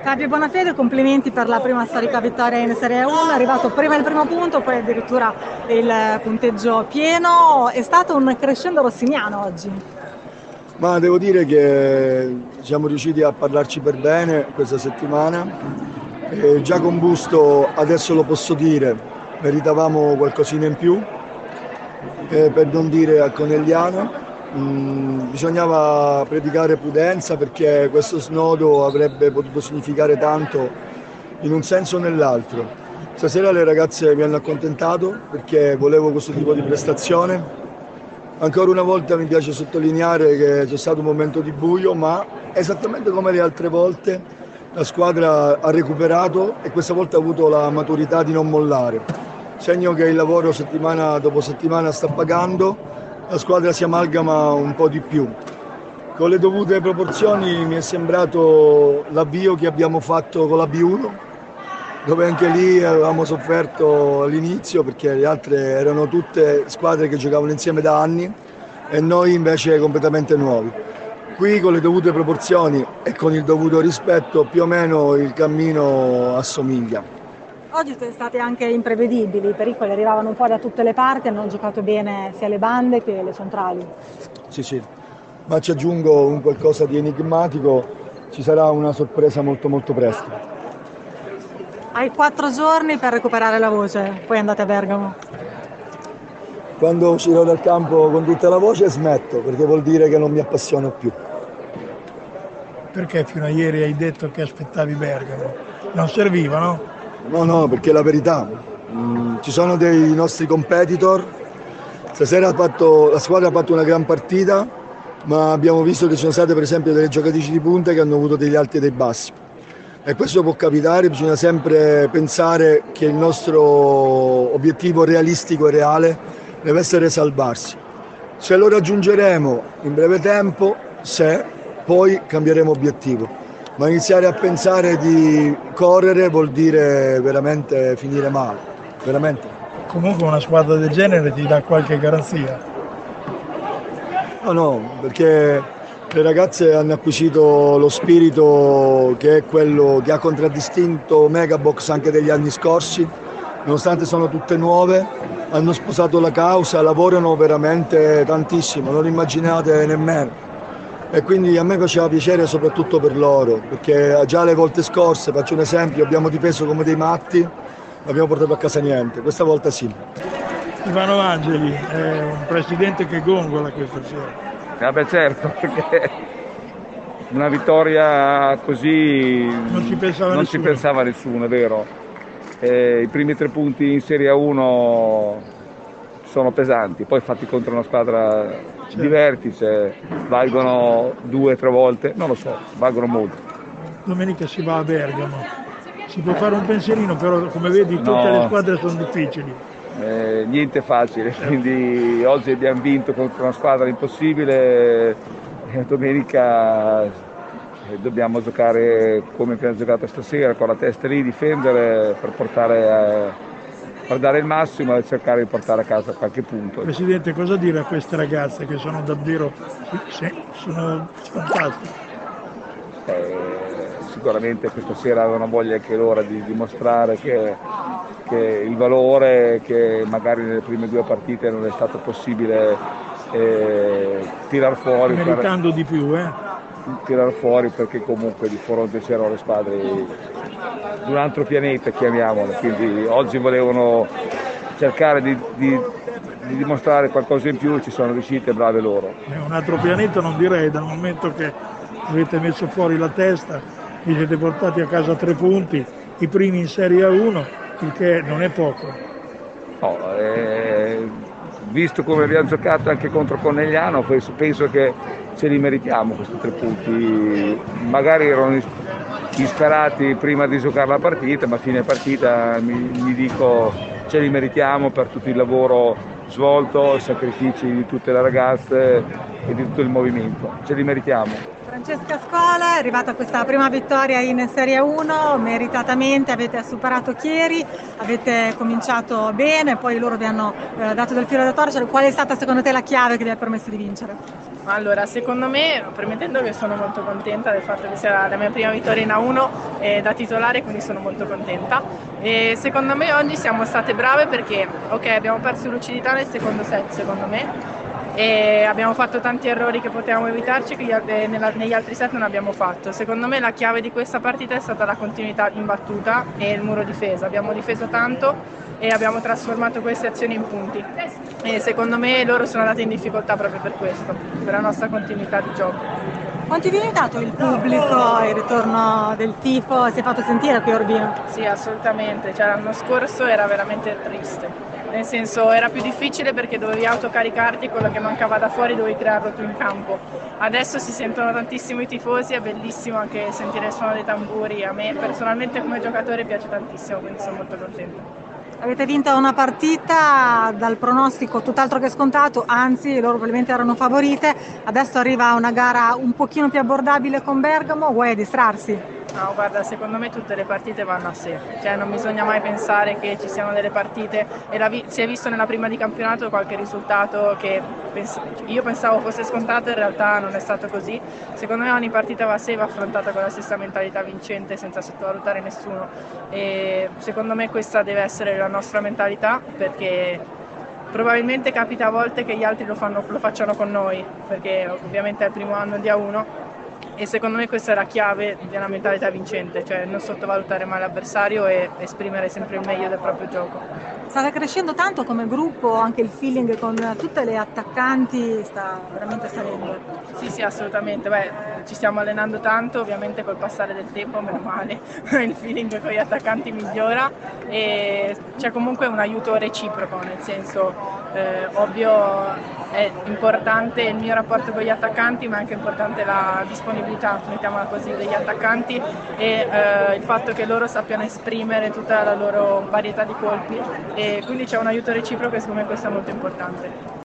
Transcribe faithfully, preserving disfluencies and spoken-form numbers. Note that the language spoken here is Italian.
Fabio Bonafede, complimenti per la prima storica vittoria in Serie uno, è arrivato prima il primo punto, poi addirittura il punteggio pieno, è stato un crescendo rossiniano oggi. Ma devo dire che siamo riusciti a parlarci per bene questa settimana, e già con Busto, adesso lo posso dire, meritavamo qualcosina in più, e per non dire a Conegliano. Mm, bisognava predicare prudenza perché questo snodo avrebbe potuto significare tanto in un senso o nell'altro. Stasera le ragazze mi hanno accontentato perché volevo questo tipo di prestazione. Ancora una volta mi piace sottolineare che c'è stato un momento di buio, ma esattamente come le altre volte la squadra ha recuperato e questa volta ha avuto la maturità di non mollare. Segno che il lavoro settimana dopo settimana sta pagando. La squadra si amalgama un po' di più. Con le dovute proporzioni mi è sembrato l'avvio che abbiamo fatto con la B uno, dove anche lì avevamo sofferto all'inizio perché le altre erano tutte squadre che giocavano insieme da anni e noi invece completamente nuovi. Qui con le dovute proporzioni e con il dovuto rispetto più o meno il cammino assomiglia. Oggi siete stati anche imprevedibili, i pericoli arrivavano un po' da tutte le parti, hanno giocato bene sia le bande che le centrali. Sì, sì, ma ci aggiungo un qualcosa di enigmatico, ci sarà una sorpresa molto molto presto. Hai quattro giorni per recuperare la voce, poi andate a Bergamo. Quando uscirò dal campo con tutta la voce smetto, perché vuol dire che non mi appassiono più. Perché fino a ieri hai detto che aspettavi Bergamo? Non serviva, no? No, no, perché è la verità. Mm, ci sono dei nostri competitor. Stasera ha fatto, la squadra ha fatto una gran partita, ma abbiamo visto che ci sono state per esempio delle giocatrici di punta che hanno avuto degli alti e dei bassi. E questo può capitare, bisogna sempre pensare che il nostro obiettivo realistico e reale deve essere salvarsi. Se lo raggiungeremo in breve tempo, se poi cambieremo obiettivo. Ma iniziare a pensare di correre vuol dire veramente finire male, veramente. Comunque una squadra del genere ti dà qualche garanzia. No, no, perché le ragazze hanno acquisito lo spirito che è quello che ha contraddistinto Megabox anche degli anni scorsi, nonostante sono tutte nuove, hanno sposato la causa, lavorano veramente tantissimo, non immaginate nemmeno. E quindi a me faceva piacere soprattutto per loro, perché già le volte scorse, faccio un esempio, abbiamo difeso come dei matti, abbiamo portato a casa niente, questa volta sì. Ivano Angeli è un presidente che gongola questa sera. Eh beh certo, perché una vittoria così non ci pensava non nessuno, ci pensava nessuno, è vero. Eh, I primi tre punti in Serie uno sono pesanti, poi fatti contro una squadra certo. di vertice valgono due o tre volte, non lo so, valgono molto. Domenica si va a Bergamo, si può fare un pensierino, però come vedi tutte no, le squadre sono difficili. Eh, niente facile, certo. Quindi oggi abbiamo vinto contro una squadra impossibile, e domenica dobbiamo giocare come abbiamo giocato stasera, con la testa lì, difendere per portare a... per dare il massimo e cercare di portare a casa qualche punto. Presidente, cosa dire a queste ragazze che sono davvero sono fantastiche? Eh, sicuramente questa sera avevano voglia anche loro di dimostrare che, che il valore che magari nelle prime due partite non è stato possibile eh, tirar fuori. Meritando per... di più, eh? tirar fuori perché comunque di fronte c'erano le squadre di un altro pianeta, chiamiamolo, quindi oggi volevano cercare di, di, di dimostrare qualcosa in più e ci sono riuscite, brave loro. È un altro pianeta non direi, dal momento che avete messo fuori la testa, vi siete portati a casa tre punti, i primi in Serie uno, il che non è poco. No, eh, visto come abbiamo giocato anche contro Conegliano, penso che ce li meritiamo questi tre punti, magari erano disperati prima di giocare la partita, ma a fine partita mi, mi dico ce li meritiamo per tutto il lavoro svolto, i sacrifici di tutte le ragazze e di tutto il movimento, ce li meritiamo. Francesca Scola, è arrivata questa prima vittoria in Serie uno, meritatamente avete superato Chieri, avete cominciato bene, poi loro vi hanno eh, dato del filo da torcere. Qual è stata secondo te la chiave che vi ha permesso di vincere? Allora, secondo me, premettendo che sono molto contenta del fatto che sia la mia prima vittoria in A uno eh, da titolare, quindi sono molto contenta. E secondo me oggi siamo state brave perché, ok, abbiamo perso lucidità nel secondo set, secondo me, e abbiamo fatto tanti errori che potevamo evitarci che gli- nella- negli altri set non abbiamo fatto. Secondo me la chiave di questa partita è stata la continuità in battuta e il muro difesa. Abbiamo difeso tanto e abbiamo trasformato queste azioni in punti. E secondo me loro sono andati in difficoltà proprio per questo, per la nostra continuità di gioco. Quanto vi ha aiutato il pubblico, il ritorno del tifo? Si è fatto sentire qui a Urbino? Sì, assolutamente. Cioè, l'anno scorso era veramente triste. Nel senso, era più difficile perché dovevi autocaricarti, quello che mancava da fuori dovevi crearlo tu in campo. Adesso si sentono tantissimo i tifosi, è bellissimo anche sentire il suono dei tamburi. A me personalmente come giocatore piace tantissimo, quindi sono molto contenta. Avete vinto una partita dal pronostico tutt'altro che scontato, anzi loro probabilmente erano favorite, adesso arriva una gara un pochino più abbordabile con Bergamo, vuoi distrarsi? No, guarda, secondo me tutte le partite vanno a sé, cioè non bisogna mai pensare che ci siano delle partite e la vi- si è visto nella prima di campionato qualche risultato che pens- io pensavo fosse scontato, in realtà non è stato così. Secondo me ogni partita va a sé, va affrontata con la stessa mentalità vincente senza sottovalutare nessuno e secondo me questa deve essere la nostra mentalità perché probabilmente capita a volte che gli altri lo, fanno- lo facciano con noi perché ovviamente è il primo anno di A uno. E secondo me questa è la chiave di una mentalità vincente, cioè non sottovalutare mai l'avversario e esprimere sempre il meglio del proprio gioco. State crescendo tanto come gruppo, anche il feeling con tutte le attaccanti sta veramente salendo. Sì, sì, assolutamente. Beh, ci stiamo allenando tanto, ovviamente col passare del tempo, meno male, il feeling con gli attaccanti migliora e c'è comunque un aiuto reciproco, nel senso, eh, ovvio è importante il mio rapporto con gli attaccanti, ma è anche importante la disponibilità, mettiamola così, degli attaccanti e eh, il fatto che loro sappiano esprimere tutta la loro varietà di colpi e quindi c'è un aiuto reciproco e secondo me questo è molto importante.